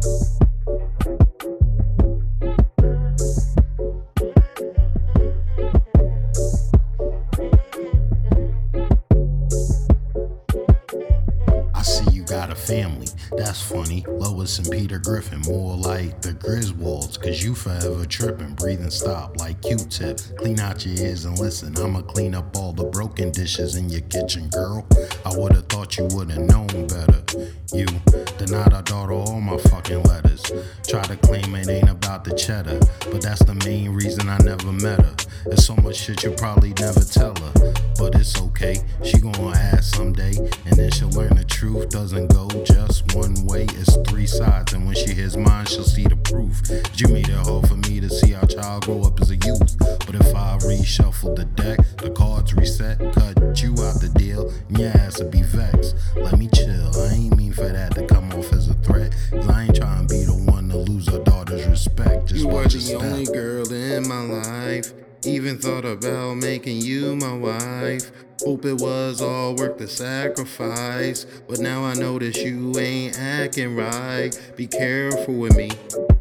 I see you got a family, that's funny. Lois and Peter Griffin, more like the Griswolds, cause you forever tripping, breathing stop like Q-tip. Clean out your ears and listen, I'ma clean up all the broken dishes in your kitchen, girl. I would've thought you would've known better. You denied our daughter all my fucking letters. Try to claim it ain't about the cheddar, but that's the main reason I never met her. There's so much shit you probably never tell her, but it's okay. She gonna ask someday, and then she'll learn the truth doesn't go just one way. It's three sides, and when she hears mine, she'll see the proof. You made it hard for me to see our child grow up as a youth. But if I reshuffle the deck, the cards reset, cut you out the deal, and your ass will be vexed. Let me chill, I ain't mean for that to come off as a threat, cause I ain't trying to be the one to lose her daughter's respect. Just You were watch the your only step. girl in my life. Even thought about making you my wife. Hope it was all worth the sacrifice. But now I notice you ain't acting right. Be careful with me.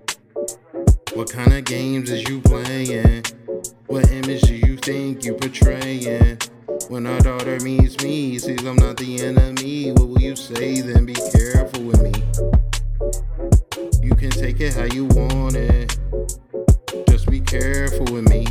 What kind of games is you playing? What image do you think you portraying? When our daughter meets me, sees I'm not the enemy, what will you say then? Be careful with me. You can take it how you want it. Just be careful with me.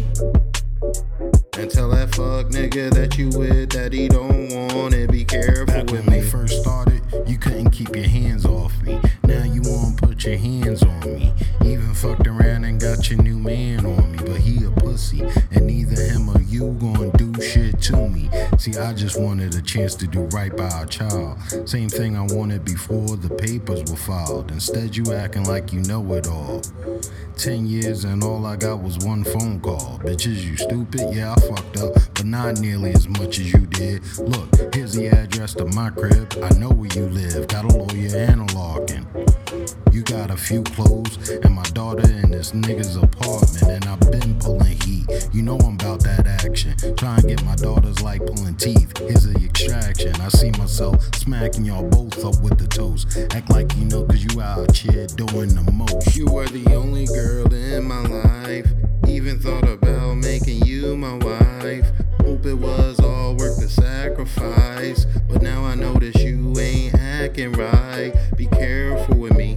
And tell that fuck nigga that you with that he don't want it. Be careful Back with when we me. first started, you couldn't keep your hands off me. Now you wanna put your hands on me. Even fucked around and got your new man on me, but he a pussy, and neither him or you gonna do shit to me. See, I just wanted a chance to do right by our child. Same thing I wanted before the papers were filed. Instead, you acting like you know it all. 10 years and all I got was one phone call. Bitches, you stupid? Yeah, I fucked up, but not nearly as much as you did. Look, here's the address to my crib. I know where you live, got a lawyer and a locking. You got a few clothes and my daughter in this nigga's apartment, and I've been pulling heat. You know I'm about that action. Try and get my daughters like pulling teeth. Here's the extraction. I see myself smacking y'all both up with the toast. Act like you know, cause you out here doing the most. You were the only girl in my life. Even thought about making you my wife. Hope it was all worth the sacrifice. But now I notice you ain't acting right. Be careful with me.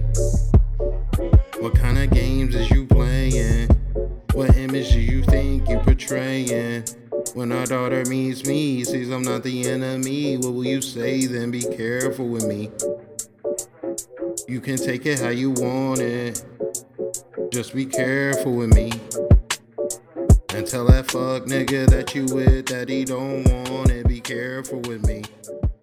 What kind of games is you playing? What image do you think you portraying? When our daughter meets me, sees I'm not the enemy, what will you say then? Be careful with me. You can take it how you want it. Just be careful with me. And tell that fuck nigga that you with that he don't want it. Be careful with me.